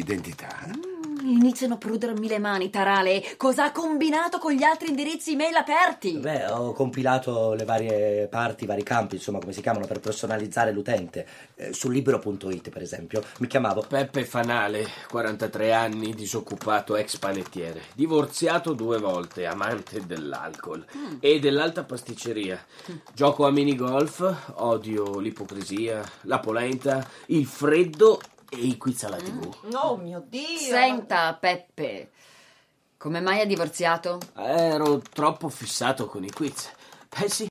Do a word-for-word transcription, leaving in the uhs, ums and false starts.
identità. Mm, iniziano a prudermi le mani, Tarale. Cosa ha combinato con gli altri indirizzi email aperti? Beh, ho compilato le varie parti, i vari campi, insomma, come si chiamano, per personalizzare l'utente. Eh, su libero punto it, per esempio, mi chiamavo Peppe Fanale, quarantatré anni, disoccupato, ex panettiere, divorziato due volte, amante dell'alcol mm. e dell'alta pasticceria. Mm. Gioco a minigolf, odio l'ipocrisia, la polenta, il freddo e i quiz alla tivù. Mm. Oh mio Dio! Senta, Peppe, come mai ha divorziato? Ero troppo fissato con i quiz. Pensi